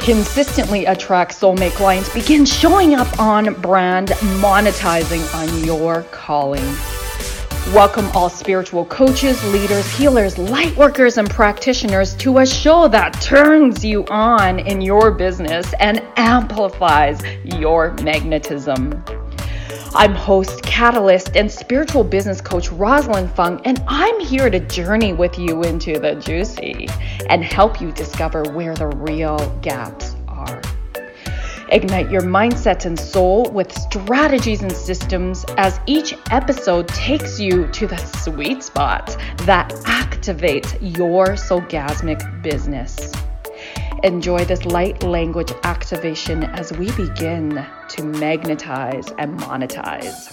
consistently attract soulmate clients, begin showing up on brand, monetizing on your calling. Welcome all spiritual coaches, leaders, healers, light workers, and practitioners to a show that turns you on in your business and amplifies your magnetism. I'm host, catalyst, and spiritual business coach Rosalind Fung, and I'm here to journey with you into the juicy and help you discover where the real gaps are. Ignite your mindset and soul with strategies and systems as each episode takes you to the sweet spot that activates your soulgasmic business. Enjoy this light language activation as we begin to magnetize and monetize.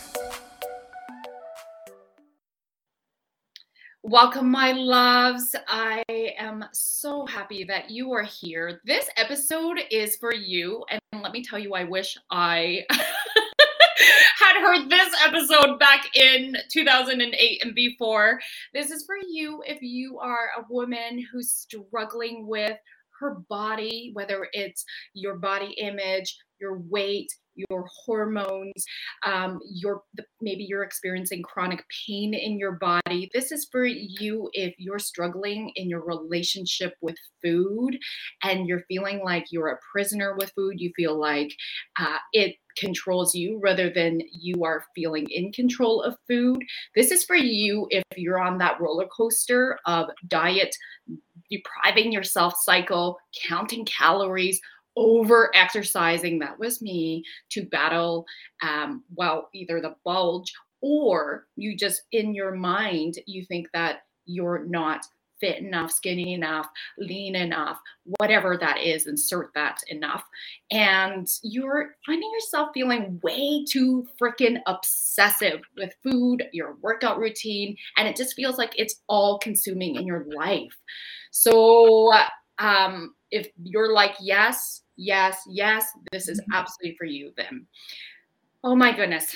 Welcome, my loves. I am so happy that you are here. This episode is for you, and let me tell you, I wish I had heard this episode back in 2008 and before. This is for you if you are a woman who's struggling with her body, whether it's your body image, your weight, your hormones, maybe you're experiencing chronic pain in your body. This is for you if you're struggling in your relationship with food and you're feeling like you're a prisoner with food. You feel like it controls you rather than you are feeling in control of food. This is for you if you're on that roller coaster of diet, depriving yourself cycle, counting calories, over exercising. That was me, to battle either the bulge, or you just in your mind you think that you're not fit enough, skinny enough, lean enough, whatever that is, insert that enough, and you're finding yourself feeling way too freaking obsessive with food, your workout routine, and it just feels like it's all consuming in your life. So if you're like, yes, this is absolutely for you, then. Oh my goodness.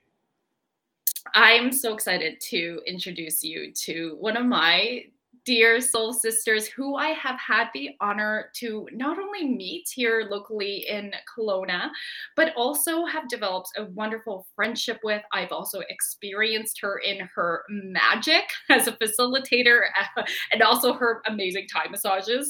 I'm so excited to introduce you to one of my dear soul sisters who I have had the honor to not only meet here locally in Kelowna, but also have developed a wonderful friendship with. I've also experienced her in her magic as a facilitator and also her amazing Thai massages.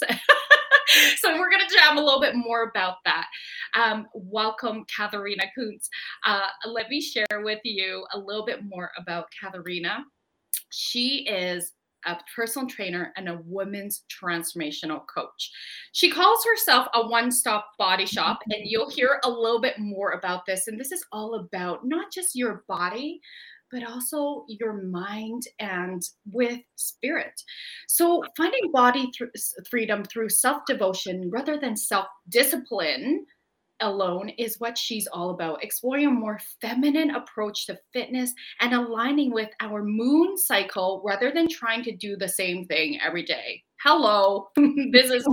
So we're going to jam a little bit more about that. Welcome, Katharina Kuntz. Let me share with you a little bit more about Katharina. She is a personal trainer and a women's transformational coach. She calls herself a one-stop body shop, and you'll hear a little bit more about this. And this is all about not just your body, but also your mind and with spirit. So finding body freedom through self-devotion rather than self-discipline alone is what she's all about. Exploring a more feminine approach to fitness and aligning with our moon cycle rather than trying to do the same thing every day. Hello, this is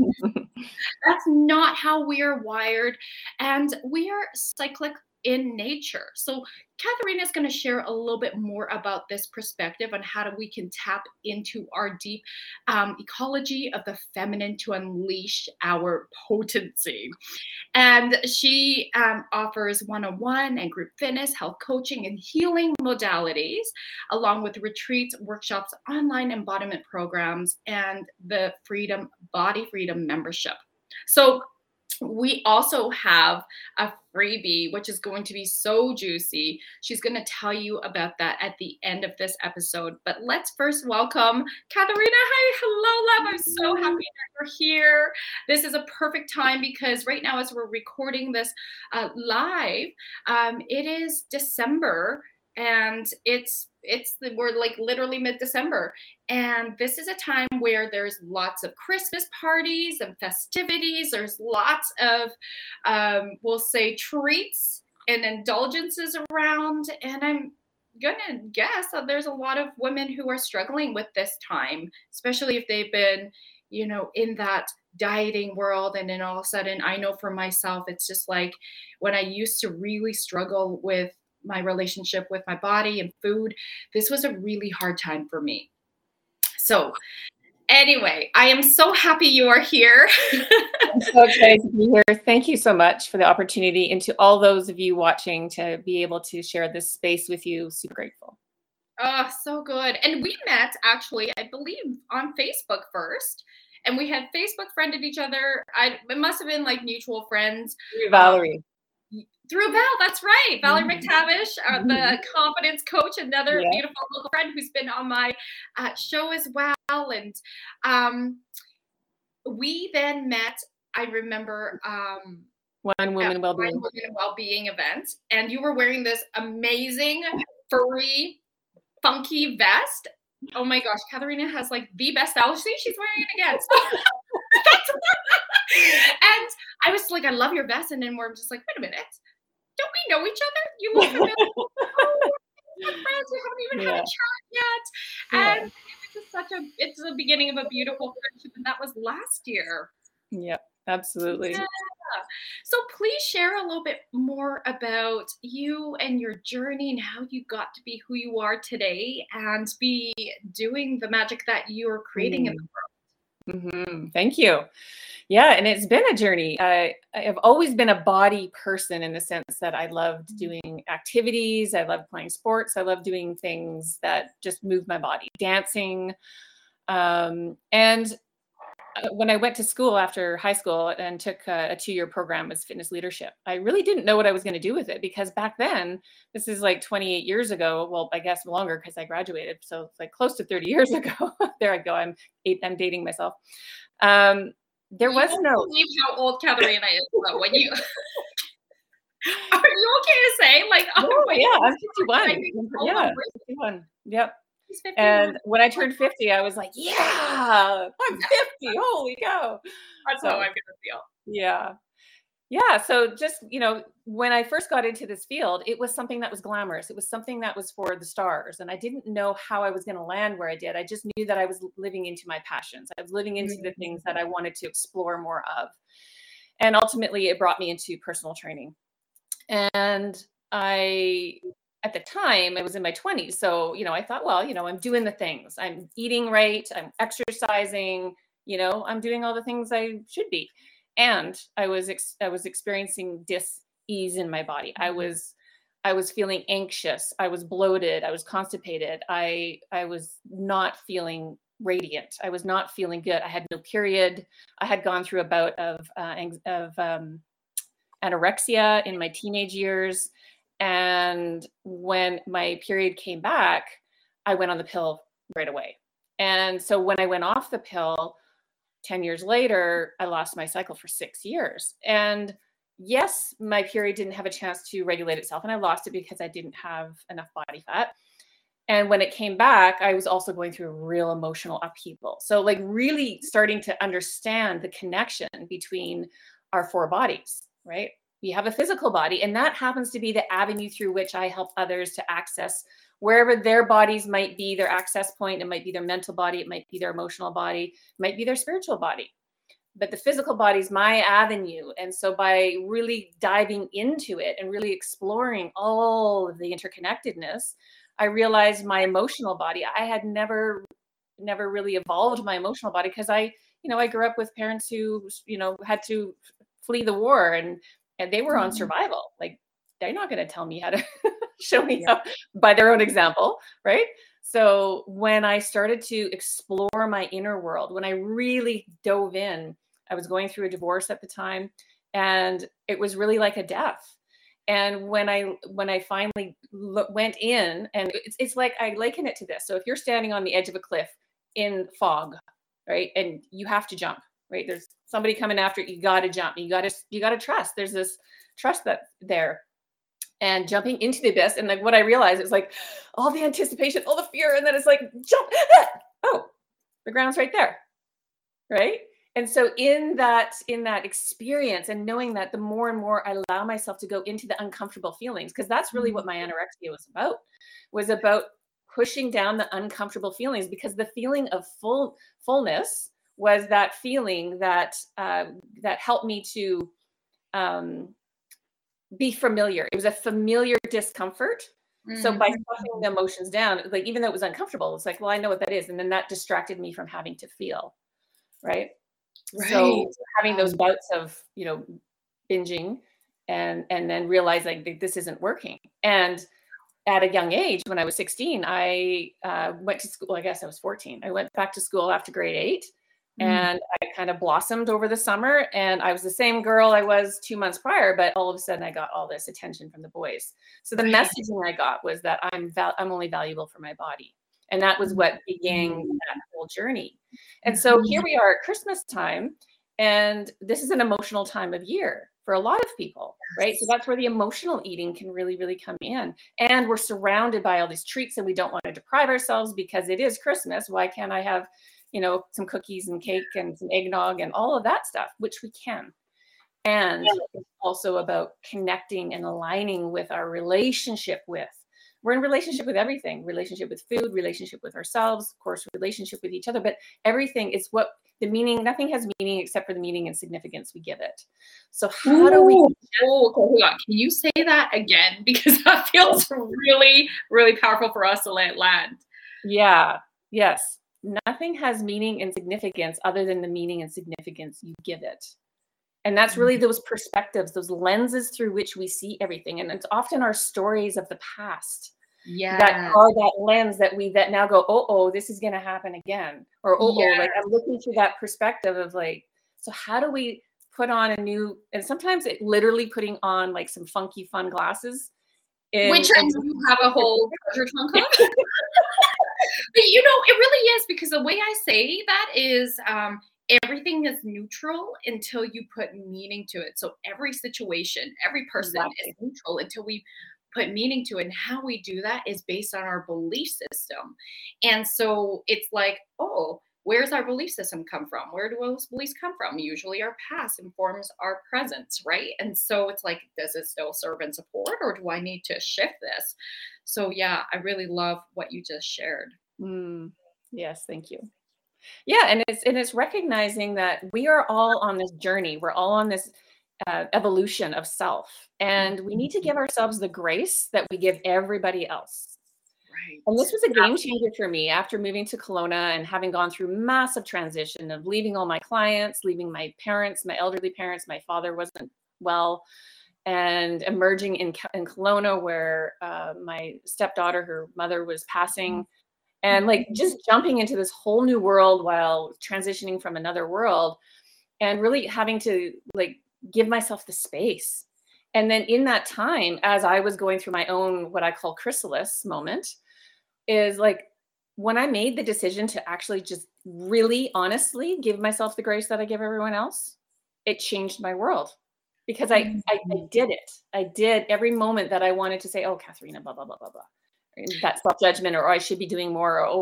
that's not how we are wired, and we are cyclic in nature. So Katharina is going to share a little bit more about this perspective on how we can tap into our deep ecology of the feminine to unleash our potency. And she offers one-on-one and group fitness, health coaching, and healing modalities, along with retreats, workshops, online embodiment programs, and the Body Freedom membership. So we also have a freebie, which is going to be so juicy. She's going to tell you about that at the end of this episode. But let's first welcome Katharina. Hi, hello, love. I'm so happy that you're here. This is a perfect time because right now, as we're recording this live, it is December. And we're like literally mid-December. And this is a time where there's lots of Christmas parties and festivities. There's lots of, we'll say, treats and indulgences around. And I'm going to guess that there's a lot of women who are struggling with this time, especially if they've been, in that dieting world. And then all of a sudden, I know for myself, it's just like when I used to really struggle with my relationship with my body and food, this was a really hard time for me. So Anyway, I am so happy you are here. I'm so excited to be here. Thank you so much for the opportunity, and to all those of you watching, to be able to share this space with you. Super grateful. Oh, so good. And we met actually, I believe, on Facebook first. And we had Facebook friended each other. It must have been like mutual friends. Valerie. Through Val, that's right. Valerie Mhm. McTavish, the Mhm. confidence coach, another Yeah. beautiful local friend who's been on my show as well. And um, we then met, I remember, One at Woman One Wellbeing. Woman Wellbeing event. And you were wearing this amazing, furry, funky vest. Oh my gosh, Katharina has like the best style. See, she's wearing it again. And I was like, I love your vest. And then we're just like, wait a minute. Don't we know each other? You look familiar. Oh, we're friends. We haven't even had a chat yet. Yeah. And it's the beginning of a beautiful friendship. And that was last year. Yeah, absolutely. Yeah. So please share a little bit more about you and your journey and how you got to be who you are today and be doing the magic that you're creating in the world. Thank you. Yeah, and it's been a journey. I have always been a body person, in the sense that I loved doing activities. I loved playing sports. I loved doing things that just move my body, dancing. And when I went to school after high school and took a 2-year program as fitness leadership, I really didn't know what I was going to do with it, because back then, this is like 28 years ago. Well, I guess longer, because I graduated. So it's like close to 30 years ago. There I go. I'm dating myself. There was no. Believe how old Katharina is, though. When you are you okay to say, like, oh yeah, I'm 51. Yeah, 51. Yep. And when I turned 50, I was like, yeah, I'm 50. Holy cow. That's how I'm gonna feel. Yeah. Yeah. So just, when I first got into this field, it was something that was glamorous. It was something that was for the stars. And I didn't know how I was going to land where I did. I just knew that I was living into my passions. I was living into the things that I wanted to explore more of. And ultimately, it brought me into personal training. And at the time, I was in my 20s. So, I thought, well, I'm doing the things. I'm eating right. I'm exercising. I'm doing all the things I should be. And I was experiencing dis-ease in my body. I was feeling anxious. I was bloated. I was constipated. I was not feeling radiant. I was not feeling good. I had no period. I had gone through a bout of anorexia in my teenage years. And when my period came back, I went on the pill right away. And so when I went off the pill 10 years later, I lost my cycle for 6 years. And yes, my period didn't have a chance to regulate itself. And I lost it because I didn't have enough body fat. And when it came back, I was also going through a real emotional upheaval. So like really starting to understand the connection between our 4 bodies, right? We have a physical body, and that happens to be the avenue through which I help others to access wherever their bodies might be, their access point. It might be their mental body. It might be their emotional body. It might be their spiritual body. But the physical body is my avenue. And so by really diving into it and really exploring all of the interconnectedness, I realized my emotional body, I had never really evolved my emotional body, because I grew up with parents who, had to flee the war, and they were on survival. Like, they're not going to tell me how to show me up by their own example, right? So when I started to explore my inner world, when I really dove in, I was going through a divorce at the time, and it was really like a death. And when I finally went in, and it's like, I liken it to this. So if you're standing on the edge of a cliff in fog, right, and you have to jump, right? There's somebody coming after you. You got to jump. You got to trust. There's this trust that there. And jumping into the abyss, and like what I realized is like all the anticipation, all the fear, and then it's like jump. Oh, the ground's right there, right? And so in that experience, and knowing that the more and more I allow myself to go into the uncomfortable feelings, because that's really what my anorexia was about pushing down the uncomfortable feelings, because the feeling of fullness was that feeling that that helped me to be familiar. It was a familiar discomfort So by Mhm. stuffing the emotions down, like even though it was uncomfortable, it's like, well, I know what that is. And then that distracted me from having to feel, right? Right. So having those bouts of, binging and then realizing that this isn't working. And at a young age, when I was 16, I went to school. I guess I was 14. I went back to school after grade 8, Mm. and I kind of blossomed over the summer. And I was the same girl I was 2 months prior, but all of a sudden I got all this attention from the boys. So the Right. messaging I got was that I'm only valuable for my body, and that was what began Mhm. that whole journey. And so here Mhm. we are at Christmas time, and this is an emotional time of year for a lot of people, right? So Yes. that's where the emotional eating can really, really come in. And we're surrounded by all these treats, and we don't want to deprive ourselves because it is Christmas. Why can't I have, some cookies and cake and some eggnog and all of that stuff, which we can. And it's also about connecting and aligning with our relationship with. We're in relationship with everything, relationship with food, relationship with ourselves, of course, relationship with each other, but everything is what the meaning, nothing has meaning except for the meaning and significance we give it. So how do we Ooh. Oh, okay, hold on. Can you say that again? Because that feels really, really powerful for us to let land. Yeah, yes. Nothing has meaning and significance other than the meaning and significance you give it. And that's really Mhm. those perspectives, those lenses through which we see everything. And it's often our stories of the past that Yes. are that lens that now go, oh, this is gonna happen again. Or like Yes. I'm looking through that perspective of like, so how do we put on a new, and sometimes it literally putting on like some funky fun glasses Which in I and know you have a whole treasure trunk of. But it really is because the way I say that is everything is neutral until you put meaning to it. So every situation, every person is exactly. neutral until we put meaning to it. And how we do that is based on our belief system. And so it's like, oh, where's our belief system come from? Where do those beliefs come from? Usually our past informs our present, right? And so it's like, does it still serve and support, or do I need to shift this? So yeah, I really love what you just shared. Mm, yes, thank you. Yeah, and it's recognizing that we are all on this journey. We're all on this evolution of self, and we need to Mhm. give ourselves the grace that we give everybody else. And Right. this was a game changer for me after moving to Kelowna and having gone through massive transition of leaving all my clients, leaving my parents, my elderly parents. My father wasn't well, and emerging in Kelowna, where my stepdaughter, her mother, was passing, and like Mhm. just jumping into this whole new world while transitioning from another world, and really having to like give myself the space. And then in that time, as I was going through my own what I call chrysalis moment, is like when I made the decision to actually just really honestly give myself the grace that I give everyone else, it changed my world because I Mhm. did it. I did every moment that I wanted to say, oh, Katharina, blah, blah, blah, blah, blah. And that self-judgment, or I should be doing more, or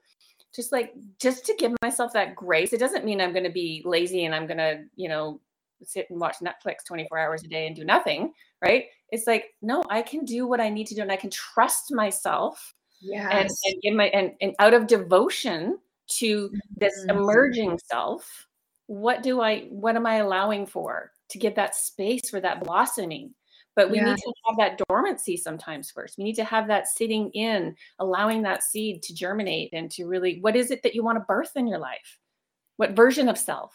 just to give myself that grace. It doesn't mean I'm going to be lazy and I'm going to, sit and watch Netflix 24 hours a day and do nothing, right? It's like, no, I can do what I need to do, and I can trust myself, and Yes. and give my and out of devotion to this Mhm. emerging self, what am I allowing for to give that space for that blossoming? But we Yeah. need to have that dormancy sometimes first. We need to have that sitting in, allowing that seed to germinate and to really, what is it that you want to birth in your life? What version of self?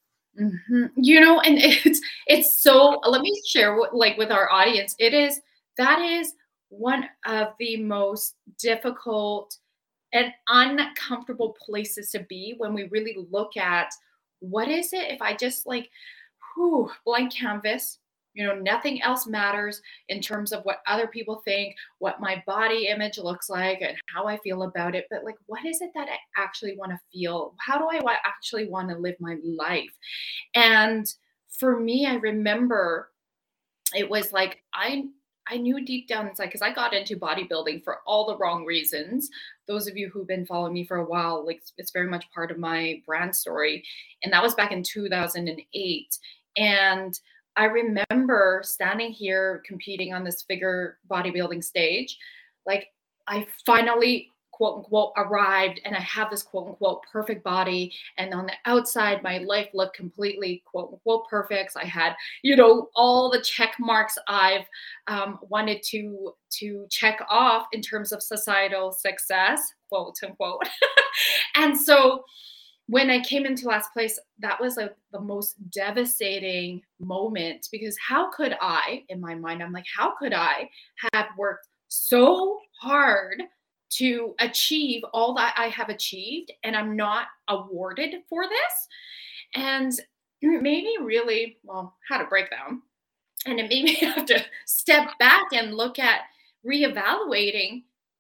And it's so. Let me share what, like, with our audience. That is one of the most difficult and uncomfortable places to be when we really look at what is it if I just like, whew, blank canvas, nothing else matters in terms of what other people think, what my body image looks like, and how I feel about it. But like, what is it that I actually want to feel? How do I actually want to live my life? And for me, I remember it was like I knew deep down inside because I got into bodybuilding for all the wrong reasons. Those of you who've been following me for a while, like it's very much part of my brand story. And that was back in 2008. And I remember standing here competing on this figure bodybuilding stage. Like I finally quote unquote arrived and I have this quote unquote perfect body. And on the outside, my life looked completely quote unquote perfect. So I had, all the check marks I've wanted to check off in terms of societal success, quote unquote. And so when I came into last place, that was like the most devastating moment, because how could I, in my mind, I'm like, how could I have worked so hard to achieve all that I have achieved and I'm not awarded for this? And it made me really, had a breakdown. And it made me have to step back and look at reevaluating.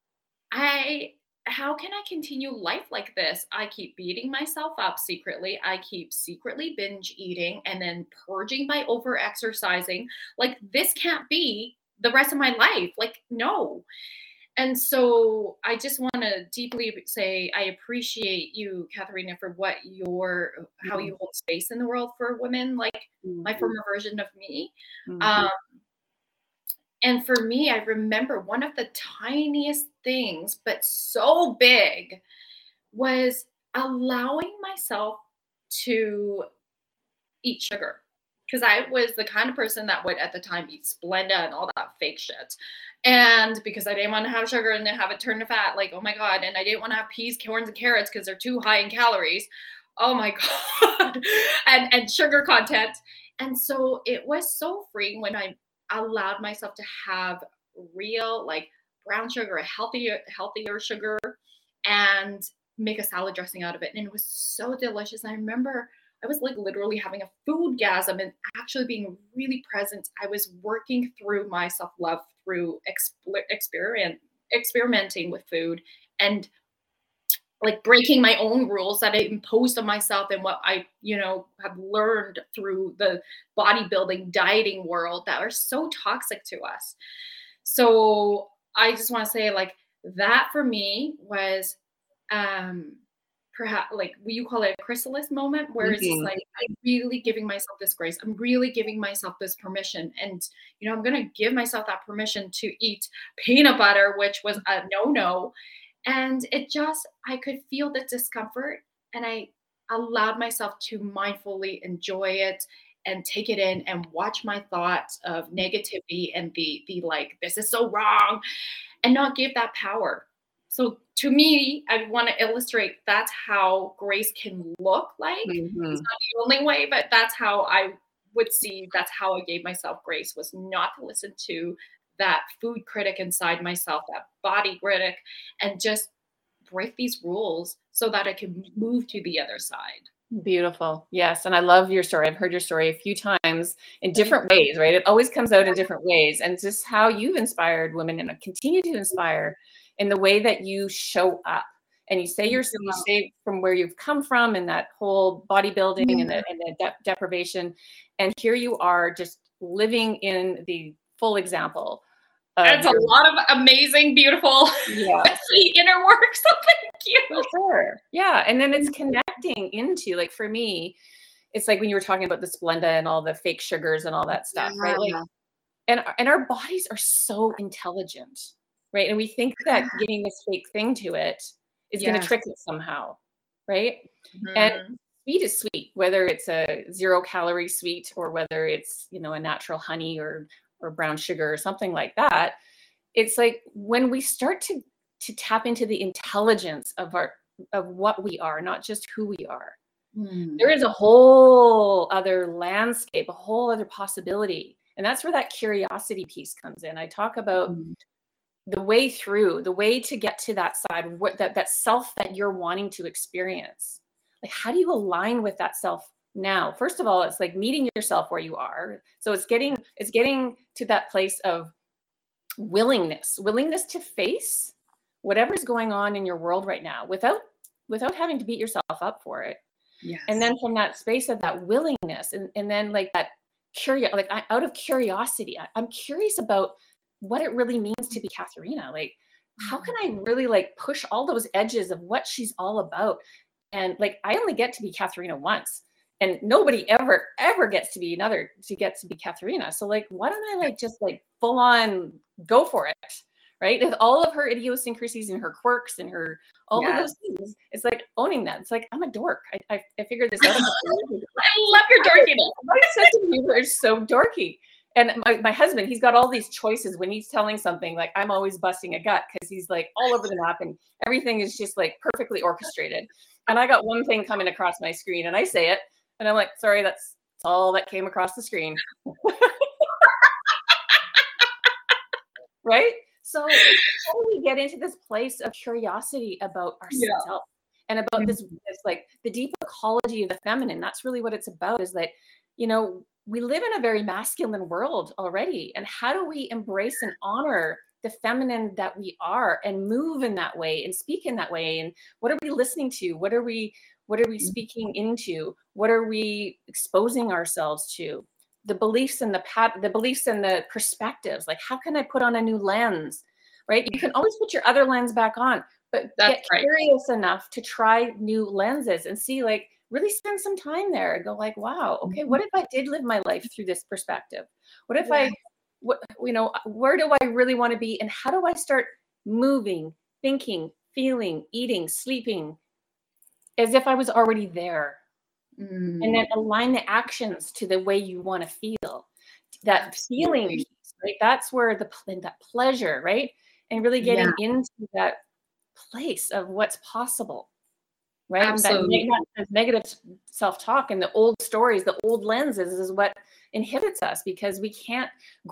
How can I continue life like this? I keep beating myself up secretly. I keep secretly binge eating and then purging by over exercising. Like, this can't be the rest of my life. Like, no. And so I just want to deeply say I appreciate you, Katharina, for how you hold space in the world for women, like my former version of me. And for me, I remember one of the tiniest things, but so big, was allowing myself to eat sugar. Because I was the kind of person that would at the time eat Splenda and all that fake shit. And because I didn't want to have sugar and then have it turn to fat, like, oh my God. And I didn't want to have peas, corns, and carrots because they're too high in calories. Oh my God. and sugar content. And so it was so freeing when I allowed myself to have real, like, brown sugar, a healthier sugar, and make a salad dressing out of it. And it was so delicious. I remember I was like literally having a foodgasm and actually being really present. I was working through my self-love through experimenting with food and like breaking my own rules that I imposed on myself and what I, have learned through the bodybuilding, dieting world that are so toxic to us. So I just want to say, like, that for me was perhaps, like, you call it a chrysalis moment, where it's just like, I'm really giving myself this grace. I'm really giving myself this permission. And, I'm going to give myself that permission to eat peanut butter, which was a no-no. And I could feel the discomfort, and I allowed myself to mindfully enjoy it and take it in and watch my thoughts of negativity and be like, this is so wrong, and not give that power. So to me, I want to illustrate that's how grace can look like. It's not the only way, but that's how I would see, that's how I gave myself grace, was not to listen to that food critic inside myself, that body critic, and just break these rules so that I can move to the other side. Beautiful. Yes. And I love your story. I've heard your story a few times in different ways, right? It always comes out in different ways. And just how you've inspired women and continue to inspire in the way that you show up. And you say you say from where you've come from and that whole bodybuilding and the deprivation. And here you are just living in the full example. That's a lot of amazing, beautiful inner work. So thank you. For sure. Yeah. And then it's connecting into, like, for me, it's like when you were talking about the Splenda and all the fake sugars and all that stuff, right? Like, and our bodies are so intelligent, right? And we think that getting this fake thing to it is going to trick it somehow, right? And sweet is sweet, whether it's a 0-calorie sweet or whether it's, a natural honey or brown sugar or something like that. It's like when we start to tap into the intelligence of what we are, not just who we are, there is a whole other landscape, a whole other possibility. And that's where that curiosity piece comes in. I talk about the way to get to that side, that self that you're wanting to experience. Like, how do you align with that self now? First of all, it's like meeting yourself where you are. So it's getting to that place of willingness to face whatever's going on in your world right now without having to beat yourself up for it. Yes. And then from that space of that willingness and then like that out of curiosity, I'm curious about what it really means to be Katharina. Like, how can I really like push all those edges of what she's all about? And like, I only get to be Katharina once. And nobody ever gets to be Katharina. So like, why don't I like just like full on go for it, right? With all of her idiosyncrasies and her quirks and her all of Yes. those things, it's like owning that. It's like, I'm a dork. I figured this out a couple years ago. I love your dorkiness. My sense of humor is so dorky. And my husband, he's got all these choices when he's telling something. Like, I'm always busting a gut because he's like all over the map and everything is just like perfectly orchestrated. And I got one thing coming across my screen and I say it and I'm like, sorry, that's all that came across the screen. Right? So how do we get into this place of curiosity about ourselves and about this like the deep ecology of the feminine? That's really what it's about, is that, you know, we live in a very masculine world already. And how do we embrace and honor the feminine that we are and move in that way and speak in that way? And what are we listening to? What are we speaking into? What are we exposing ourselves to? The beliefs and the perspectives. Like, how can I put on a new lens? Right? You can always put your other lens back on, but get curious enough to try new lenses and see, like, really spend some time there and go like, wow, okay, what if I did live my life through this perspective? What if where do I really want to be? And how do I start moving, thinking, feeling, eating, sleeping as if I was already there? And then align the actions to the way you want to feel. That feeling piece, right? That's where that pleasure, right? And really getting into that place of what's possible. Right. Absolutely. That negative self-talk and the old stories, the old lenses is what inhibits us, because we can't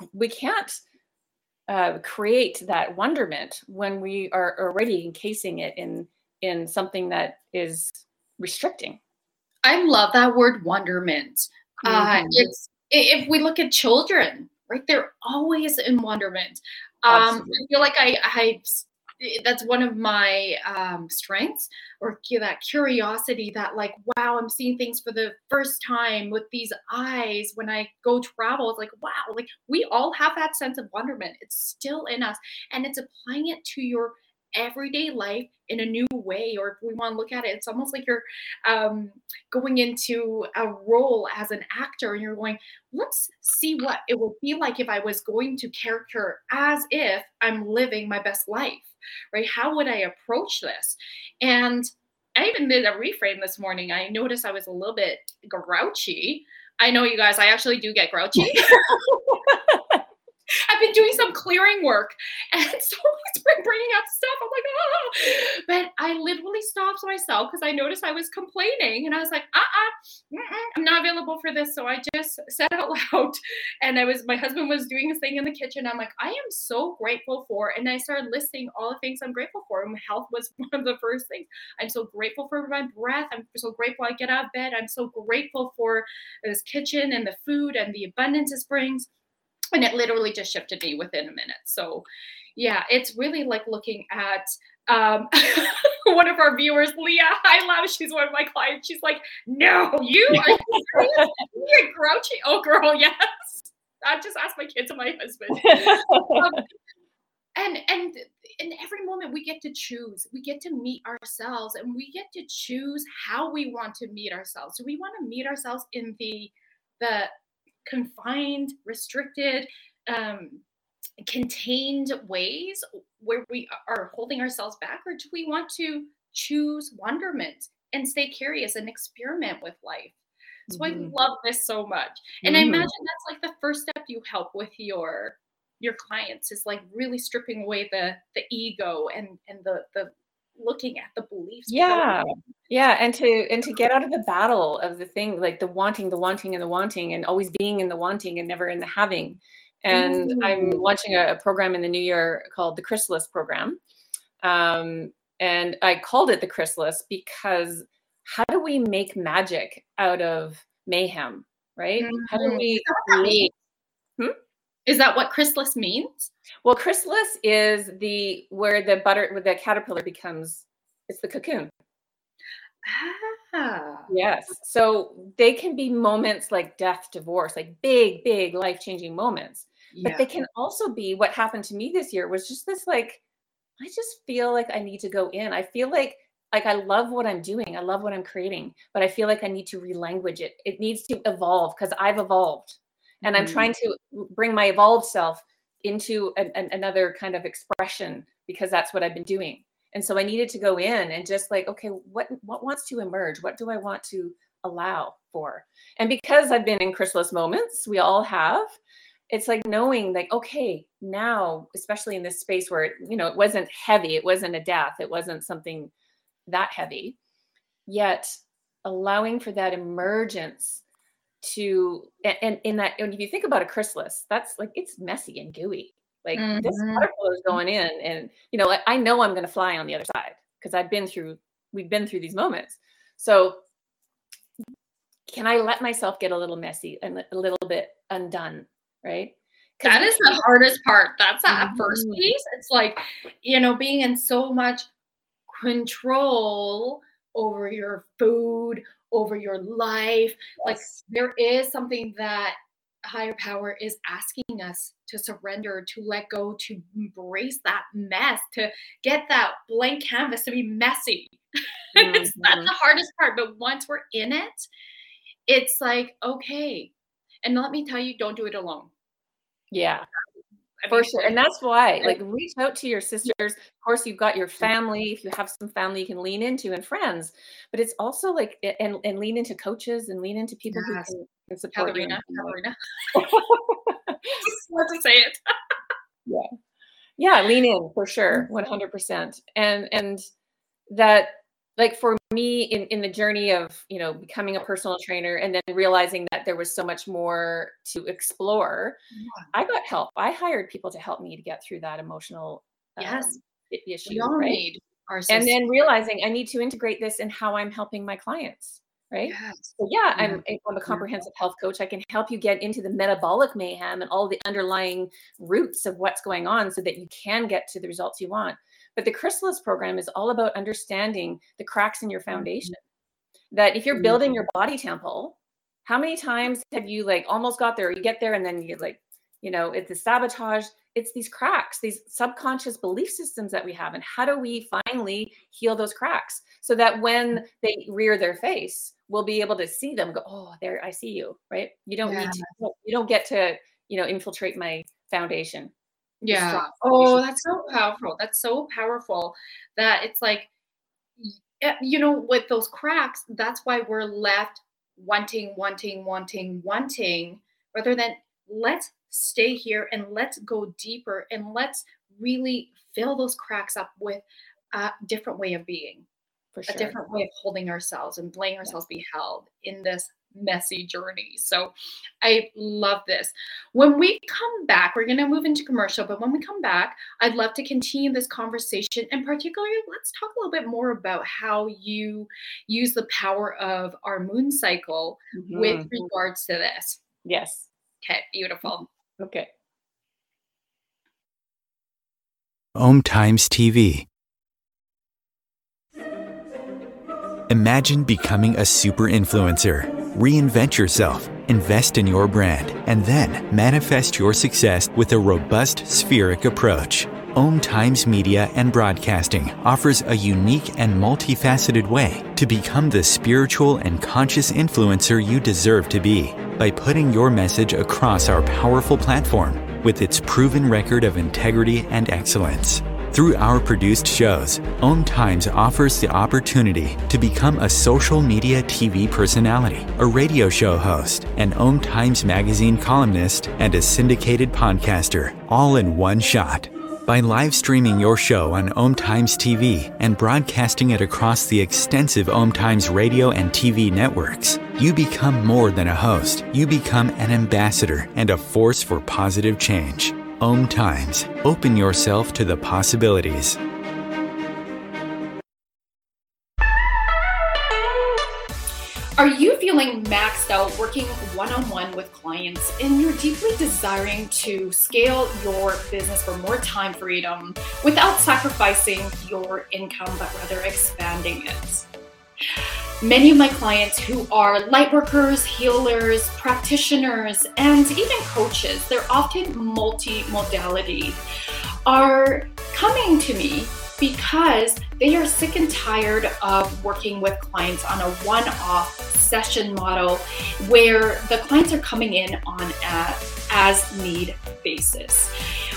create that wonderment when we are already encasing it in something that is restricting. I love that word, wonderment. It's, if we look at children, right, they're always in wonderment. I feel like I that's one of my strengths, or that curiosity, that like, wow, I'm seeing things for the first time with these eyes. When I go travel, it's like, wow, like we all have that sense of wonderment. It's still in us, and it's applying it to your everyday life in a new way. Or if we want to look at it, it's almost like you're going into a role as an actor and you're going, let's see what it would be like if I was going to character as if I'm living my best life, right? How would I approach this? And I even did a reframe this morning. I noticed I was a little bit grouchy. I know, you guys, I actually do get grouchy. I've been doing some clearing work, and so it's been bringing up stuff. I'm like, oh, but I literally stopped myself because I noticed I was complaining, and I was like, I'm not available for this. So I just said out loud, and my husband was doing his thing in the kitchen. I'm like, I am so grateful for, and I started listing all the things I'm grateful for. And health was one of the first things. I'm so grateful for my breath. I'm so grateful I get out of bed. I'm so grateful for this kitchen and the food and the abundance it brings. And it literally just shifted me within a minute. So yeah, it's really like looking at one of our viewers, Leah. Hi, love. She's one of my clients. She's like, no, you are you're grouchy. Oh, girl, yes. I just asked my kids and my husband. And in every moment we get to choose. We get to meet ourselves, and we get to choose how we want to meet ourselves. Do we want to meet ourselves in the confined, restricted, contained ways where we are holding ourselves back? Or do we want to choose wonderment and stay curious and experiment with life? So I love this so much. And I imagine that's like the first step you help with your clients, is like really stripping away the ego and the looking at the beliefs. Yeah. And to get out of the battle of the thing, like the wanting and the wanting, and always being in the wanting and never in the having. And I'm launching a program in the new year called the Chrysalis program. And I called it the Chrysalis because how do we make magic out of mayhem, right? How do we create? Is that what chrysalis means? Well, chrysalis is where the caterpillar becomes, it's the cocoon. Yes. So they can be moments like death, divorce, like big, big life-changing moments. Yeah. But they can also be, what happened to me this year was just this, like, I just feel like I need to go in. I feel like I love what I'm doing. I love what I'm creating, but I feel like I need to relanguage it. It needs to evolve because I've evolved. And I'm trying to bring my evolved self into another kind of expression, because that's what I've been doing. And so I needed to go in and just like, okay, what wants to emerge? What do I want to allow for? And because I've been in chrysalis moments, we all have, it's like knowing like, okay, now, especially in this space where, it wasn't heavy, it wasn't a death, it wasn't something that heavy, yet allowing for that emergence to, and in that, and if you think about a chrysalis, that's like, it's messy and gooey. Like this caterpillar is going in, and I know I'm going to fly on the other side because we've been through these moments. So can I let myself get a little messy and a little bit undone, right? That is the hardest part. That's that first piece. It's like, being in so much control over your food, over your life. Yes. Like there is something that higher power is asking us to surrender, to let go, to embrace that mess, to get that blank canvas, to be messy. That's the hardest part. But once we're in it, it's like, okay. And let me tell you, don't do it alone. Yeah. For sure. And that's why, like, reach out to your sisters. Of course, you've got your family. If you have some family you can lean into and friends, but it's also like, and lean into coaches and lean into people who can support you. Katerina. Just want to say it. Yeah. Lean in for sure. 100%. And that, like for me in the journey of, becoming a personal trainer and then realizing that there was so much more to explore, I got help. I hired people to help me to get through that emotional issue. We all need our system. And then realizing I need to integrate this in how I'm helping my clients, right? Yes. So I'm a comprehensive health coach. I can help you get into the metabolic mayhem and all the underlying roots of what's going on so that you can get to the results you want. But the Chrysalis program is all about understanding the cracks in your foundation. That if you're building your body temple, how many times have you like almost got there, or you get there and then you like, it's the sabotage, it's these cracks, these subconscious belief systems that we have. And how do we finally heal those cracks so that when they rear their face, we'll be able to see them, go, oh, there, I see you, right? You don't need to, you don't get to, infiltrate my foundation. Yeah. Oh, that's so powerful. That's so powerful that it's like, with those cracks, that's why we're left wanting, rather than let's stay here and let's go deeper and let's really fill those cracks up with a different way of being, a different way of holding ourselves and letting ourselves be held in this messy journey. So I love this. When we come back, we're going to move into commercial, but when we come back, I'd love to continue this conversation, and particularly let's talk a little bit more about how you use the power of our moon cycle with regards to this. Yes. Okay, beautiful. Okay. Om Times TV. Imagine becoming a super influencer. Reinvent yourself, invest in your brand, and then manifest your success with a robust spheric approach. Om Times Media and Broadcasting offers a unique and multifaceted way to become the spiritual and conscious influencer you deserve to be by putting your message across our powerful platform with its proven record of integrity and excellence. Through our produced shows, Om Times offers the opportunity to become a social media TV personality, a radio show host, an Om Times magazine columnist, and a syndicated podcaster, all in one shot. By live streaming your show on Om Times TV and broadcasting it across the extensive Om Times radio and TV networks, you become more than a host. You become an ambassador and a force for positive change. Om Times. Open yourself to the possibilities. Are you feeling maxed out working one-on-one with clients and you're deeply desiring to scale your business for more time freedom without sacrificing your income, but rather expanding it? Many of my clients who are light workers, healers, practitioners, and even coaches, they're often multi-modality, are coming to me because they are sick and tired of working with clients on a one-off session model where the clients are coming in on an as-need basis.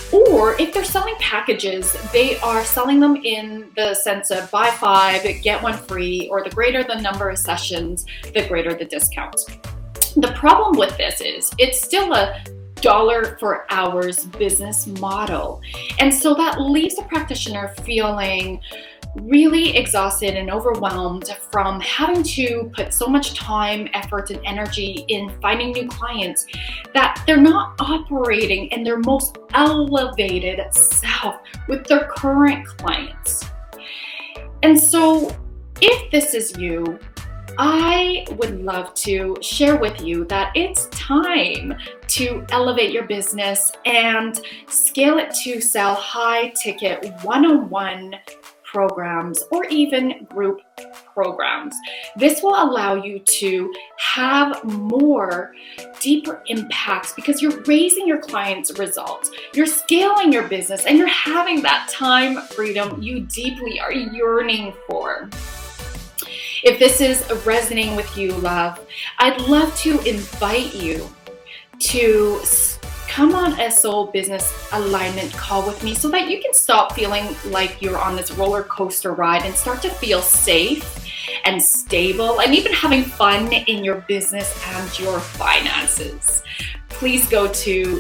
Or if they're selling packages, they are selling them in the sense of buy 5, get 1 free, or the greater the number of sessions, the greater the discount. The problem with this is it's still a dollar for hours business model. And so that leaves the practitioner feeling really exhausted and overwhelmed from having to put so much time, effort, and energy in finding new clients that they're not operating in their most elevated self with their current clients. And so if this is you, I would love to share with you that it's time to elevate your business and scale it to sell high ticket one-on-one programs or even group programs. This will allow you to have more deeper impacts because you're raising your clients' results, you're scaling your business, and you're having that time freedom you deeply are yearning for. If this is resonating with you, love, I'd love to invite you to come on a soul business alignment call with me so that you can stop feeling like you're on this roller coaster ride and start to feel safe and stable and even having fun in your business and your finances. Please go to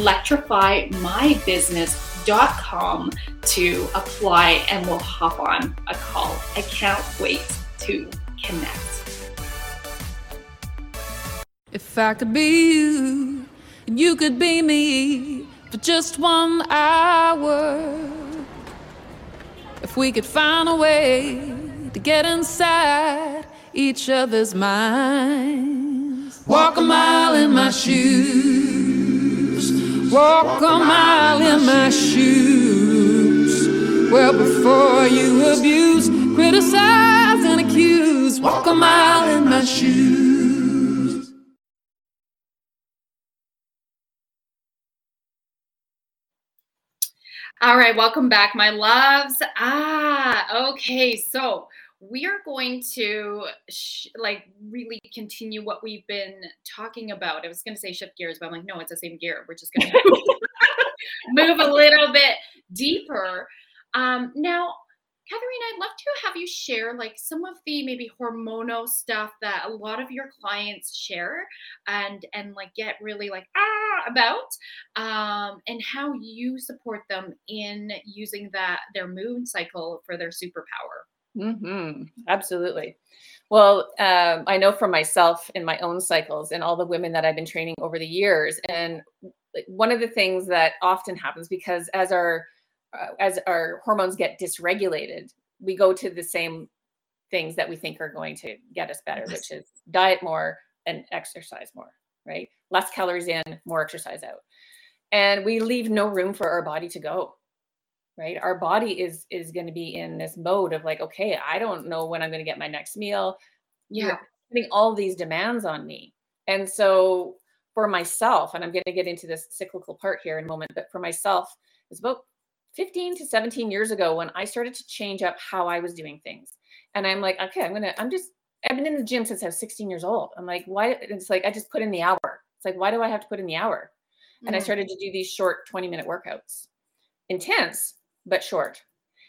electrifymybusiness.com to apply and we'll hop on a call. I can't wait to connect. If I could be you and you could be me for just 1 hour, if we could find a way to get inside each other's minds, walk a mile in my shoes, walk a mile in my shoes. Well, before you abuse, criticize and accuse, walk a mile in my shoes. All right, welcome back, my loves. Okay, so we are going to really continue what we've been talking about. I was going to say shift gears, but I'm like, no, it's the same gear. We're just going to move a little bit deeper. Now, Catherine, I'd love to have you share like some of the maybe hormonal stuff that a lot of your clients share and like get really like about, and how you support them in using their moon cycle for their superpower. Mm-hmm. Absolutely. Well, I know for myself in my own cycles and all the women that I've been training over the years, and one of the things that often happens because as our hormones get dysregulated, we go to the same things that we think are going to get us better, which is diet more and exercise more, right? Less calories in, more exercise out. And we leave no room for our body to go, right? Our body is going to be in this mode of like, okay, I don't know when I'm going to get my next meal. You're putting all these demands on me. And so for myself, and I'm going to get into this cyclical part here in a moment, but for myself, it's about 15 to 17 years ago when I started to change up how I was doing things. And I'm like, okay, I've been in the gym since I was 16 years old. I'm like, why? It's like, I just put in the hour. It's like, why do I have to put in the hour? And I started to do these short 20-minute workouts, intense, but short.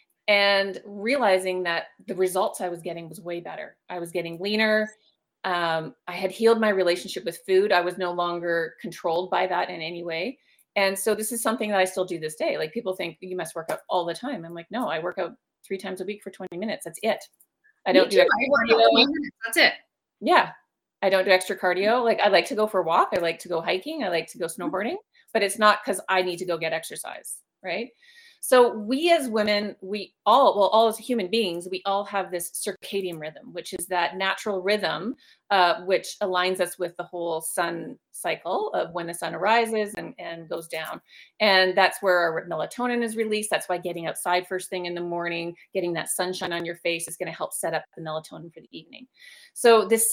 And realizing that the results I was getting was way better. I was getting leaner. I had healed my relationship with food. I was no longer controlled by that in any way. And so this is something that I still do this day. Like people think you must work out all the time. I'm like, no, I work out 3 times a week for 20 minutes. That's it. I don't do extra cardio. That's it. Yeah. I don't do extra cardio. Like I like to go for a walk. I like to go hiking. I like to go snowboarding, but it's not because I need to go get exercise. Right. So we as women, all as human beings, we all have this circadian rhythm, which is that natural rhythm, which aligns us with the whole sun cycle of when the sun arises and goes down. And that's where our melatonin is released. That's why getting outside first thing in the morning, getting that sunshine on your face is going to help set up the melatonin for the evening. So this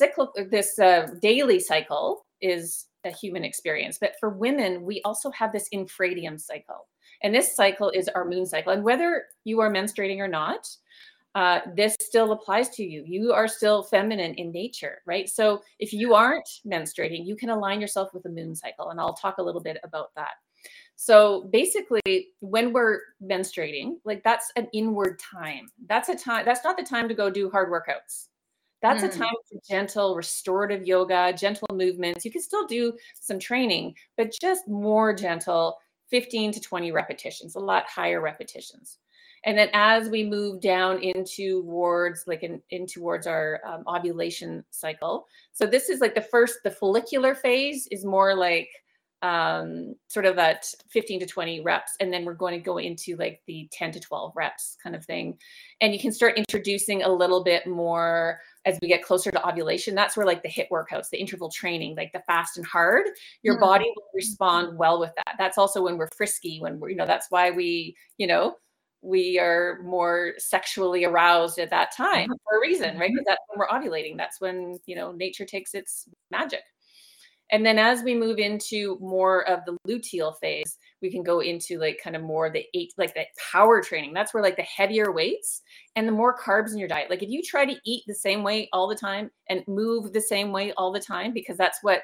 daily cycle is a human experience. But for women, we also have this infradian cycle. And this cycle is our moon cycle. And whether you are menstruating or not, this still applies to you. You are still feminine in nature, right? So if you aren't menstruating, you can align yourself with the moon cycle. And I'll talk a little bit about that. So basically, when we're menstruating, like that's an inward time. That's a time, that's not the time to go do hard workouts. That's a time for gentle restorative yoga, gentle movements. You can still do some training, but just more gentle, 15 to 20 repetitions, a lot higher repetitions. And then as we move down in towards towards our ovulation cycle. So this is like the follicular phase is more like sort of that 15 to 20 reps. And then we're going to go into like the 10 to 12 reps kind of thing. And you can start introducing a little bit more as we get closer to ovulation. That's where like the HIIT workouts, the interval training, like the fast and hard, your body will respond well with that. That's also when we're frisky, when we're, that's why we, we are more sexually aroused at that time for a reason, right? Because that's when we're ovulating. That's when, nature takes its magic. And then as we move into more of the luteal phase, we can go into like kind of more the power training. That's where like the heavier weights and the more carbs in your diet. Like if you try to eat the same way all the time and move the same way all the time, because that's what,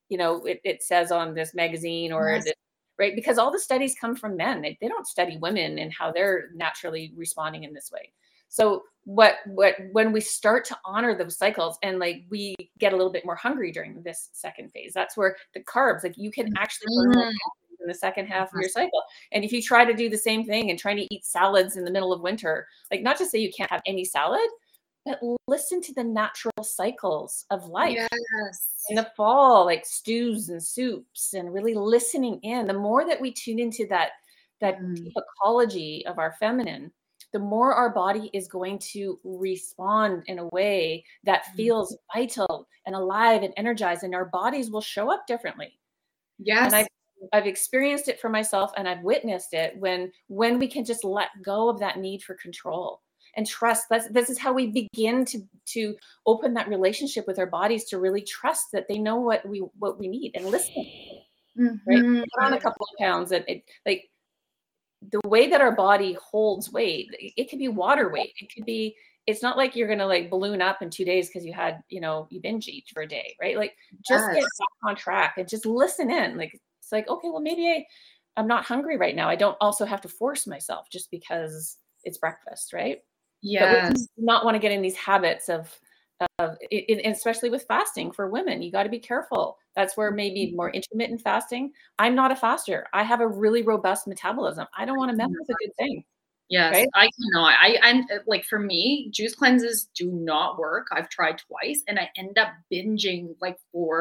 it says on this magazine or this, right? Because all the studies come from men. They don't study women and how they're naturally responding in this way. So when we start to honor those cycles and like we get a little bit more hungry during this second phase, that's where the carbs, like you can actually burn more calories in the second half of your cycle. And if you try to do the same thing and trying to eat salads in the middle of winter, like not to say you can't have any salad, but listen to the natural cycles of life. Yes. In the fall, like stews and soups, and really listening in. The more that we tune into that deep ecology of our feminine, the more our body is going to respond in a way that feels vital and alive and energized, and our bodies will show up differently. Yes. And I've experienced it for myself, and I've witnessed it when we can just let go of that need for control and trust. This is how we begin to open that relationship with our bodies, to really trust that they know what we need and listen. Right? Put on a couple of pounds, and like the way that our body holds weight, it could be water weight. It could be, it's not like you're going to like balloon up in 2 days because you had, you binge eat for a day, right? Like just get back on track and just listen in. Like, it's like, okay, well, maybe I'm not hungry right now. I don't also have to force myself just because it's breakfast, right? Yes. But we do not want to get in these habits of especially with fasting for women. You got to be careful. That's where maybe more intermittent fasting. I'm not a faster. I have a really robust metabolism. I don't want to mess with a good thing. Yes, right? I cannot. I'm like, for me, juice cleanses do not work. I've tried twice and I end up binging like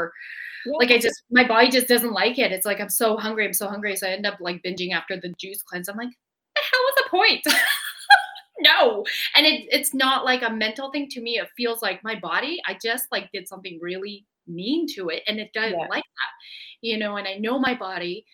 my body just doesn't like it. It's like, I'm so hungry. So I end up like binging after the juice cleanse. I'm like, the hell was the point? No. And it's not like a mental thing to me. It feels like my body, I just like did something really mean to it. And it doesn't like that, and I know my body.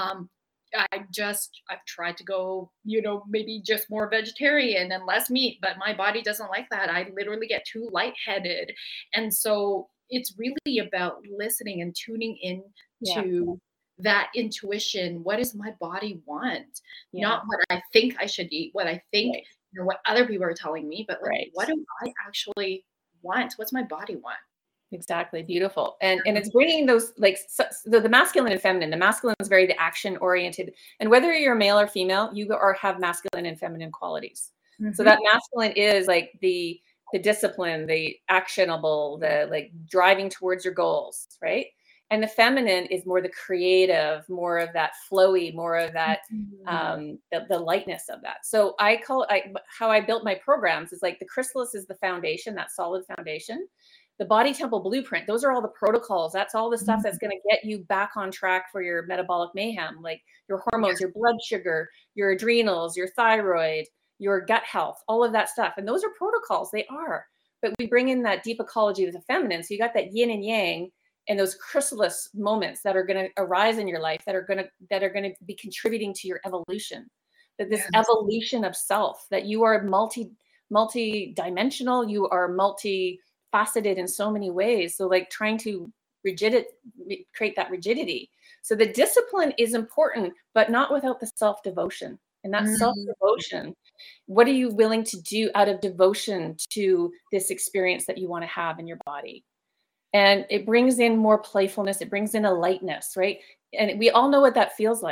I've tried to go, maybe just more vegetarian and less meat, but my body doesn't like that. I literally get too lightheaded. And so it's really about listening and tuning in to that intuition. What does my body want? Not what I think I should eat, what I think, what other people are telling me, but like, what do I actually want? What's my body want? Exactly. Beautiful. And it's bringing those, like the masculine and feminine. The masculine is very the action oriented, and whether you're male or female, you have masculine and feminine qualities. So that masculine is like the discipline, the actionable, the like driving towards your goals, right? And the feminine is more the creative, more of that flowy, more of that the lightness of that. So how I built my programs is like the chrysalis is the foundation, that solid foundation. The body temple blueprint, those are all the protocols. That's all the stuff that's going to get you back on track for your metabolic mayhem, like your hormones, your blood sugar, your adrenals, your thyroid, your gut health, all of that stuff. And those are protocols, they are. But we bring in that deep ecology of the feminine. So you got that yin and yang and those chrysalis moments that are going to arise in your life that are going to be contributing to your evolution. That this evolution of self, that you are multi-dimensional, you are multi-faceted in so many ways. So like trying to create that rigidity. So the discipline is important, but not without the self-devotion. And that self-devotion, what are you willing to do out of devotion to this experience that you want to have in your body? And it brings in more playfulness. It brings in a lightness, right? And we all know what that feels like.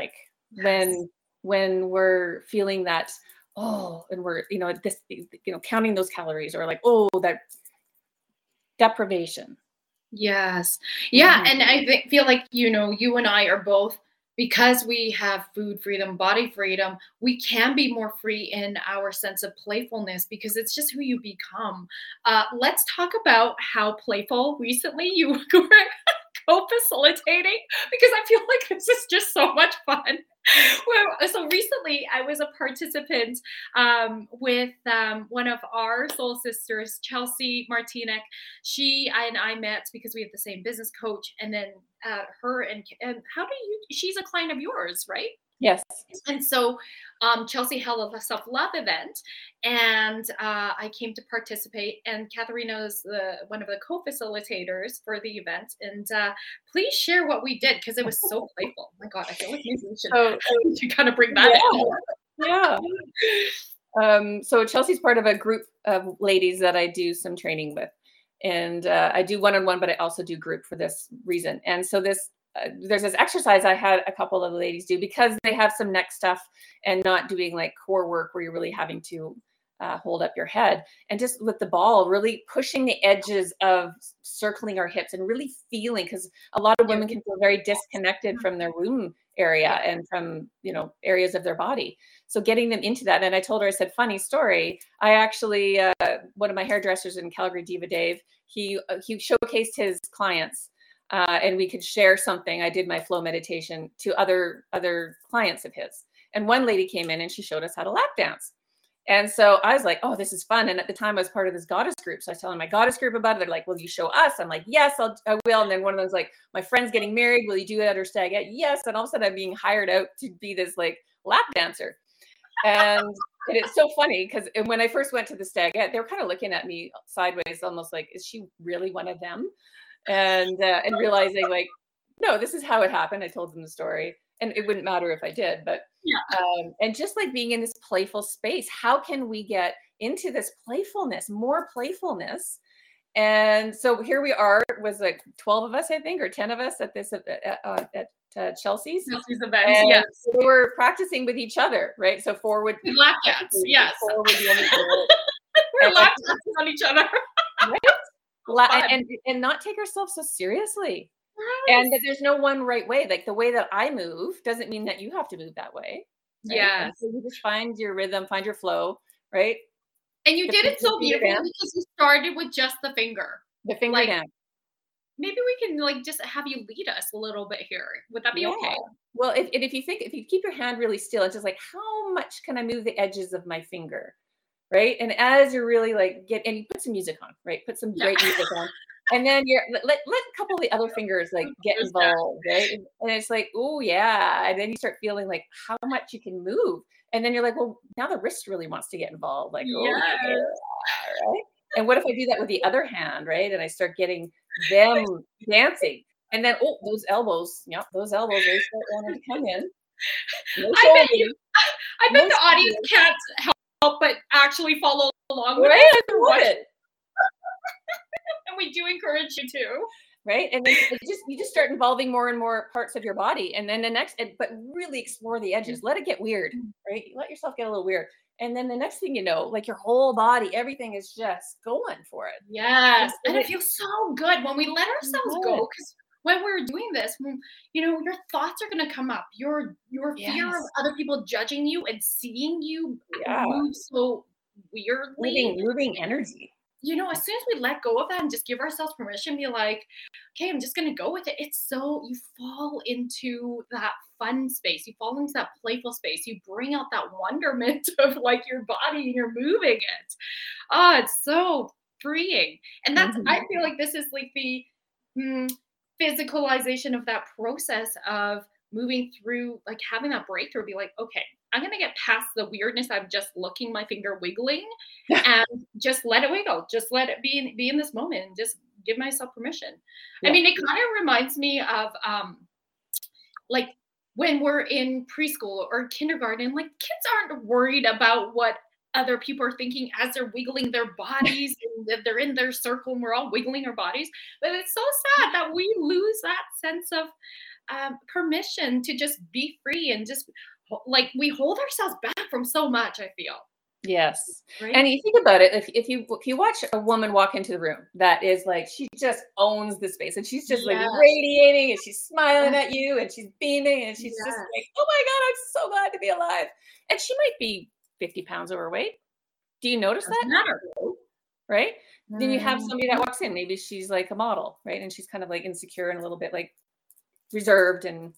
when we're feeling that, oh, and we're, this, counting those calories, or like, oh, that deprivation. Yes. Yeah. And I feel like, you and I are both, because we have food freedom, body freedom, we can be more free in our sense of playfulness because it's just who you become. Let's talk about how playful recently you were co-facilitating, because I feel like this is just so much fun. Well, so recently I was a participant with one of our soul sisters, Chelsea Martinek. She and I met because we have the same business coach, and then her and she's a client of yours, right? Yes. And so Chelsea held a self-love event, and I came to participate, and Katharina was one of the co-facilitators for the event. And please share what we did, because it was so playful. Oh my God, I feel like maybe we should kind of bring that in. Yeah. So Chelsea's part of a group of ladies that I do some training with. And I do one-on-one, but I also do group for this reason. And so there's this exercise I had a couple of the ladies do, because they have some neck stuff and not doing like core work where you're really having to hold up your head, and just with the ball, really pushing the edges of circling our hips and really feeling, because a lot of women can feel very disconnected from their womb area and from, areas of their body. So getting them into that. And I told her, I said, funny story. I actually, one of my hairdressers in Calgary, Diva Dave, he showcased his clients and we could share something. I did my flow meditation to other clients of his. And one lady came in and she showed us how to lap dance. And so I was like, oh, this is fun. And at the time I was part of this goddess group. So I was telling my goddess group about it. They're like, will you show us? I'm like, yes, I will. And then one of them's like, my friend's getting married. Will you do it at her stag? Yes. And all of a sudden I'm being hired out to be this like lap dancer. And it's so funny because when I first went to the stag, they were kind of looking at me sideways, almost like, is she really one of them? And realizing like, no, this is how it happened. I told them the story, and it wouldn't matter if I did, but and just like being in this playful space, how can we get into this playfulness, more playfulness? And so here we are, it was like 12 of us, I think, or 10 of us at this at Chelsea's event. And yes, we were practicing with each other, right? So forward lap dance. Yes, forward the only we're lap dancing on each other, right? And not take ourselves so seriously. Yes. And that there's no one right way. Like the way that I move doesn't mean that you have to move that way. Right? Yeah. So you just find your rhythm, find your flow, right? And you did it so beautifully because you started with just the finger. The finger dance. Maybe we can like just have you lead us a little bit here. Would that be okay? Well, if you keep your hand really still, it's just like, how much can I move the edges of my finger? Right. And as you're really like and you put some music on, right? Put some great music on. And then let a couple of the other fingers like get involved, right? And it's like, oh yeah. And then you start feeling like how much you can move. And then you're like, well, now the wrist really wants to get involved. Like, oh, yeah, right? And what if I do that with the other hand, right? And I start getting them dancing. And then, those elbows, they start wanting to come in. No I bet the audience can't help but actually follow along with it. I love it. And we do encourage you to. Right. And then you just start involving more and more parts of your body. And then but really explore the edges. Let it get weird, right? Let yourself get a little weird. And then the next thing you know, like your whole body, everything is just going for it. Yes. And it feels so good when we let ourselves go. Because when we're doing this, your thoughts are going to come up. Your fear of other people judging you and seeing you move so weirdly. Moving energy. As soon as we let go of that and just give ourselves permission, be like, okay, I'm just going to go with it. You fall into that fun space. You fall into that playful space. You bring out that wonderment of like your body and you're moving it. It's so freeing. And that's, I feel like this is like the physicalization of that process of moving through, like having that breakthrough, be like, okay, I'm going to get past the weirdness of just looking my finger wiggling and just let it wiggle. Just let it be in this moment and just give myself permission. Yeah. I mean, it kind of reminds me of like when we're in preschool or kindergarten, like kids aren't worried about what other people are thinking as they're wiggling their bodies and they're in their circle and we're all wiggling our bodies. But it's so sad that we lose that sense of permission to just be free and just like we hold ourselves back from so much, I feel. Yes. Right? And you think about it, if you watch a woman walk into the room that is like, she just owns the space and she's just like Yes. radiating and she's smiling Yes. at you and she's beaming and she's just Yes. like, oh my God, I'm so glad to be alive. And she might be 50 pounds overweight. Do you notice Doesn't that? matter. Right? Then you have somebody that Mhm. walks in, maybe she's like a model, right? And she's kind of like insecure and a little bit like reserved and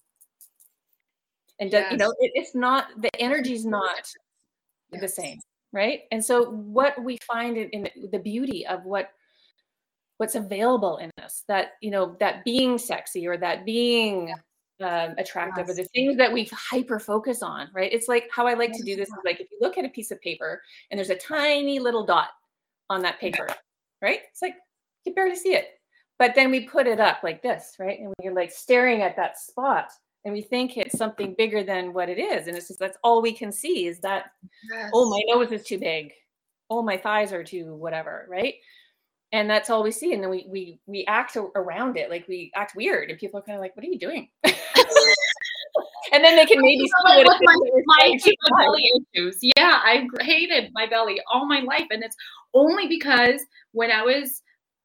does, you Yes. know, it's not, the energy's not the Yes. same, right? And so what we find in the beauty of what's available in us, that, you know, that being sexy or that being attractive, or Yes. the things that we hyper focus on, right? It's like how I like to do this is like, if you look at a piece of paper and there's a tiny little dot on that paper, right? It's like you can barely see it, but then we put it up like this, right? And we're like staring at that spot and we think it's something bigger than what it is, and it's just, that's all we can see is that, Yes. oh, my nose is too big, oh, my thighs are too whatever, right? And that's all we see. And then we act around it, like we act weird, and people are kind of like, what are you doing? And then they can maybe see like what with my it is. belly issues. Yeah, I hated my belly all my life, and it's only because when I was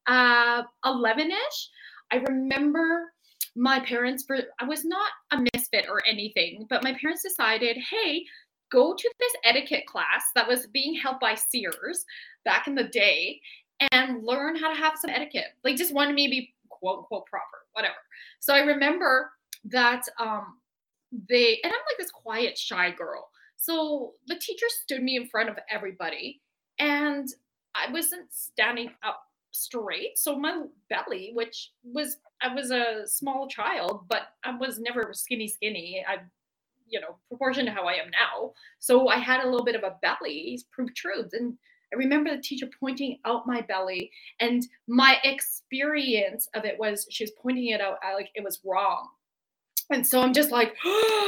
11ish, I remember my parents. I was not a misfit or anything, but my parents decided, hey, go to this etiquette class that was being held by Sears back in the day, and learn how to have some etiquette. Like, just wanted me to be quote unquote proper, whatever. So I remember that and I'm like this quiet, shy girl. So the teacher stood me in front of everybody, and I wasn't standing up straight. So my belly, which was, I was a small child, but I was never skinny. I, you know, proportion to how I am now. So I had a little bit of a belly protrudes. And I remember the teacher pointing out my belly, and my experience of it was she was pointing it out like it was wrong. And so I'm just like,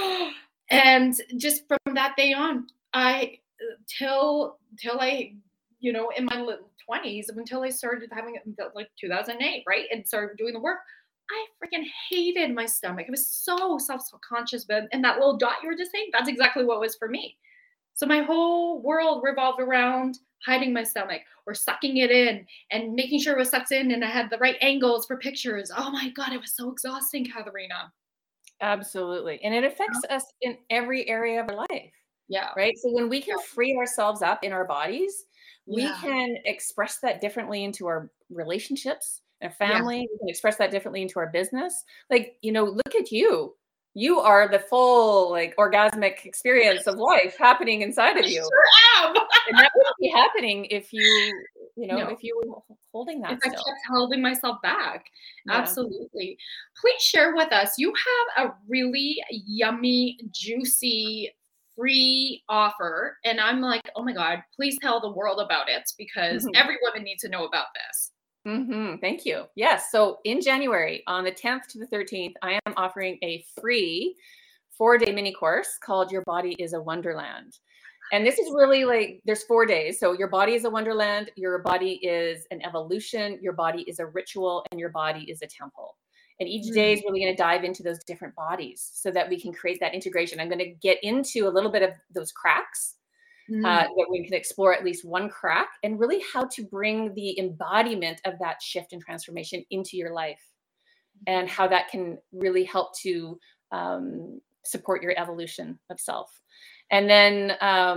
and just from that day on, I till I, you know, in my 20s, until I started having it like 2008, right, and started doing the work, I freaking hated my stomach. It was so self-conscious, but and that little dot you were just saying, that's exactly what was for me. So my whole world revolved around hiding my stomach or sucking it in and making sure it was sucked in and I had the right angles for pictures. Oh my God, it was so exhausting, Katharina. Absolutely. And it affects us in every area of our life. Yeah. Right. So when we can free ourselves up in our bodies, we Yeah. can express that differently into our relationships, our family. We can express that differently into our business. Like, you know, look at you. You are the full, like, orgasmic experience of life happening inside of you. Sure am. And that wouldn't be happening if you know, No. if you were holding that If I still. kept holding myself back. Yeah. Absolutely. Please share with us. You have a really yummy, juicy, free offer. And I'm like, oh my God, please tell the world about it because Mhm. every woman needs to know about this. Thank you. Yes. So in January, on the 10th to the 13th, I am offering a free 4-day mini course called Your Body is a Wonderland. And this is really like, there's 4 days. So your body is a wonderland, your body is an evolution, your body is a ritual, and your body is a temple. And each day is really going to dive into those different bodies so that we can create that integration. I'm going to get into a little bit of those cracks. That we can explore at least one crack, and really how to bring the embodiment of that shift and transformation into your life, and how that can really help to support your evolution of self. And then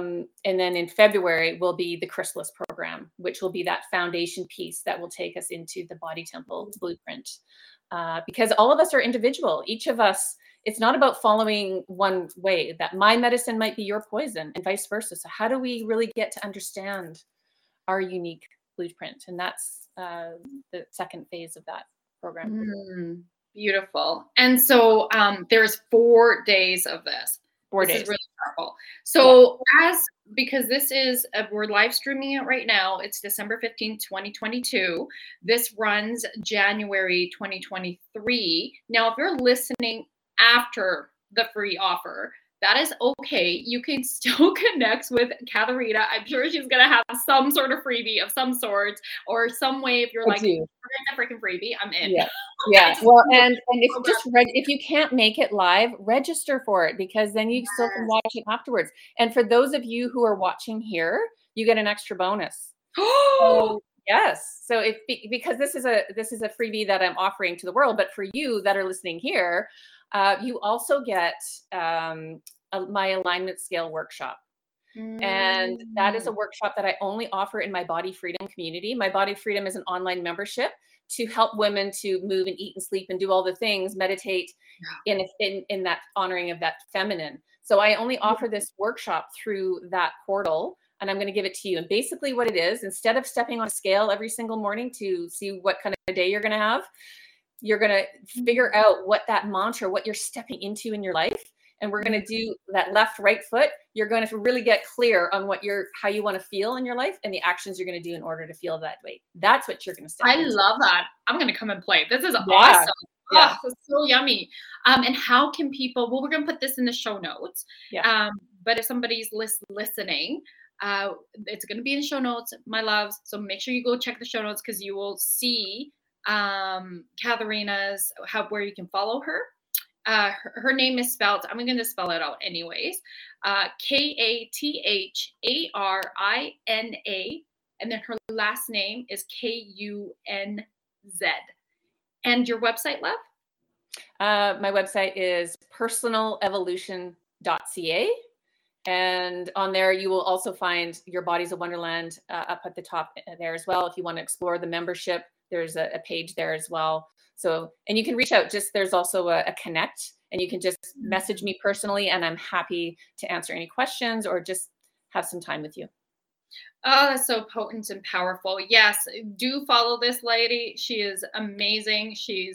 in February will be the Chrysalis program, which will be that foundation piece that will take us into the Body Temple blueprint. Because all of us are individual. Each of us, it's not about following one way, that my medicine might be your poison and vice versa. So how do we really get to understand our unique blueprint? And that's the second phase of that program. Beautiful. And so there's 4 days of this. 4 days. This is really powerful. So because this is, we're live streaming it right now. It's December 15th, 2022. This runs January 2023. Now, if you're listening after the free offer, that is okay. You can still connect with Katharina. I'm sure she's gonna have some sort of freebie of some sort, or some way if you're I like, do. a freaking freebie, I'm in. Yeah. I Yeah. just Well, love and if program. just if you can't make it live, register for it, because then you still can watch it afterwards. And for those of you who are watching here, you get an extra bonus. So, yes. So because this is a freebie that I'm offering to the world, but for you that are listening here, you also get my alignment scale workshop. And that is a workshop that I only offer in my Body Freedom community. My Body Freedom is an online membership to help women to move and eat and sleep and do all the things, meditate in that honoring of that feminine. So I only offer this workshop through that portal, and I'm going to give it to you. And basically what it is, instead of stepping on a scale every single morning to see what kind of day you're going to have, you're going to figure out what that mantra, what you're stepping into in your life. And we're going to do that left, right foot. You're going to really get clear on how you want to feel in your life and the actions you're going to do in order to feel that way. That's what you're going to step into. I love that. I'm going to come and play. This is awesome. Yeah. Oh, it's so yummy. And how can people, well, we're going to put this in the show notes. Yeah. But if somebody's listening, it's going to be in the show notes, my loves. So make sure you go check the show notes, because you will see Katharina's, where you can follow her. Her name is spelled, I'm going to spell it out anyways, Katharina, and then her last name is Kunz. And your website, love? My website is personalevolution.ca. And on there, you will also find your Bodies of Wonderland up at the top there as well. If you want to explore the membership, there's a page there as well. So, and you can reach out, there's also a connect, and you can just message me personally, and I'm happy to answer any questions or just have some time with you. Oh, that's so potent and powerful. Yes, do follow this lady. She is amazing.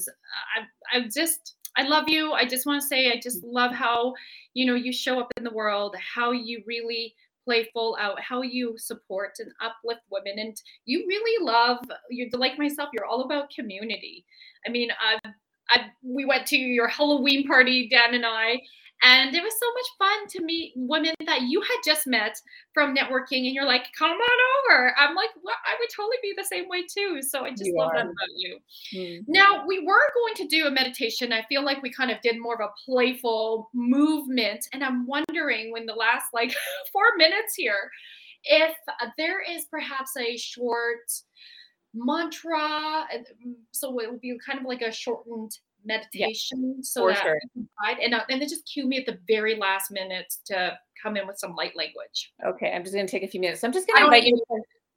I love you. I just want to say, I just love how, you show up in the world, how you really play full out, how you support and uplift women. And you really you're like myself, you're all about community. I mean, we went to your Halloween party, Dan and I, and it was so much fun to meet women that you had just met from networking, and you're like, come on over. I'm like, well, I would totally be the same way too. So I just love that about you. Now, we were going to do a meditation. I feel like we kind of did more of a playful movement. And I'm wondering, when the last 4 minutes here, if there is perhaps a short mantra, so it would be kind of like a shortened meditation, so that sure. and then just cue me at the very last minute to come in with some light language. Okay, I'm just going to take a few minutes. I'm just going to invite you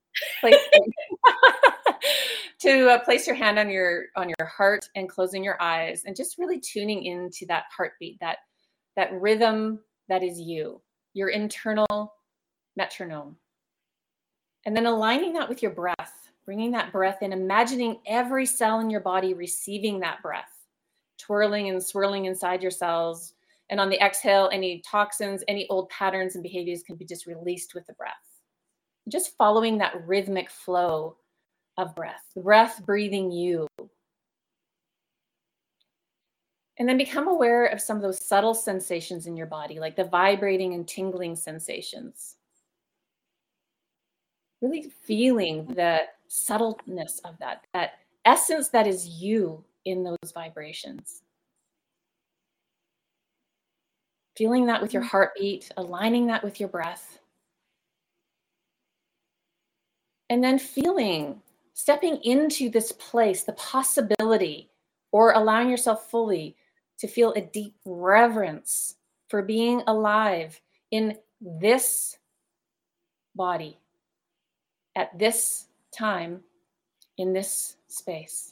to place your hand on your heart and closing your eyes, and just really tuning into that heartbeat, that rhythm that is you, your internal metronome, and then aligning that with your breath, bringing that breath in, imagining every cell in your body receiving that breath, twirling and swirling inside your cells. And on the exhale, any toxins, any old patterns and behaviors can be just released with the breath. Just following that rhythmic flow of breath, the breath breathing you. And then become aware of some of those subtle sensations in your body, like the vibrating and tingling sensations. Really feeling the subtleness of that essence that is you in those vibrations. Feeling that with your heartbeat, aligning that with your breath. And then stepping into this place, the possibility, or allowing yourself fully to feel a deep reverence for being alive in this body, at this time, in this space.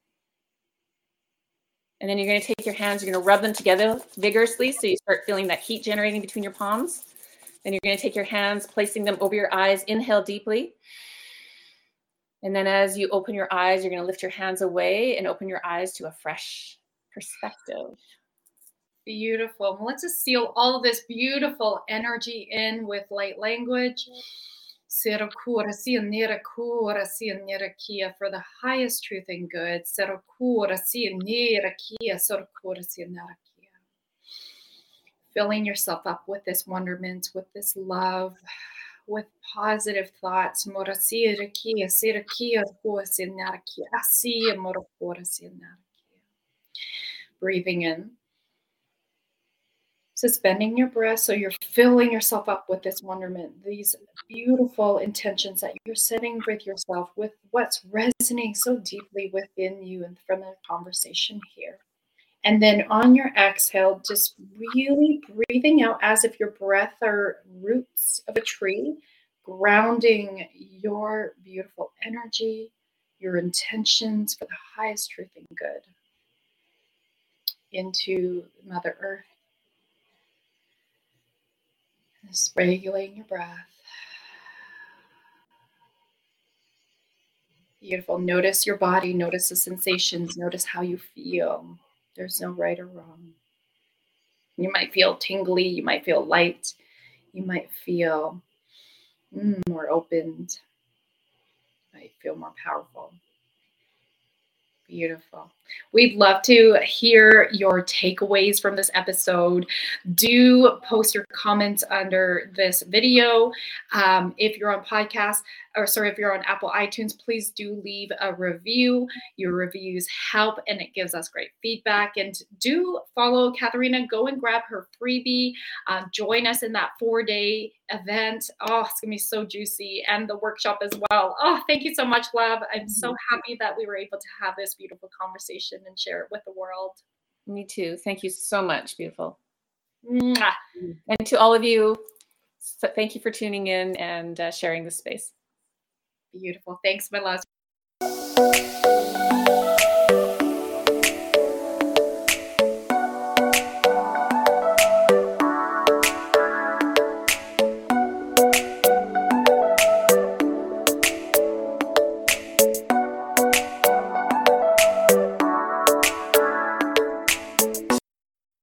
And then you're going to take your hands, you're going to rub them together vigorously so you start feeling that heat generating between your palms. Then you're going to take your hands, placing them over your eyes, inhale deeply. And then as you open your eyes, you're going to lift your hands away and open your eyes to a fresh perspective. Beautiful. Well, let's just seal all of this beautiful energy in with light language. For the highest truth and good. filling yourself up with this wonderment, with this love, with positive thoughts. Breathing in, suspending your breath, so you're filling yourself up with this wonderment, these beautiful intentions that you're setting with yourself, with what's resonating so deeply within you and from the conversation here. And then on your exhale, just really breathing out as if your breath are roots of a tree, grounding your beautiful energy, your intentions for the highest truth and good into Mother Earth. Just regulating your breath. Beautiful. Notice your body, notice the sensations, notice how you feel. There's no right or wrong. You might feel tingly, you might feel light, you might feel more opened, you might feel more powerful. Beautiful. We'd love to hear your takeaways from this episode. Do post your comments under this video. If you're on podcast, if you're on Apple iTunes, please do leave a review. Your reviews help and it gives us great feedback. And do follow Katharina. Go and grab her freebie. Join us in that 4-day event. Oh, it's going to be so juicy. And the workshop as well. Oh, thank you so much, love. I'm so happy that we were able to have this beautiful conversation and share it with the world. Me too. Thank you so much, beautiful. Mwah. And to all of you, thank you for tuning in and sharing this space. Beautiful. Thanks, my loves.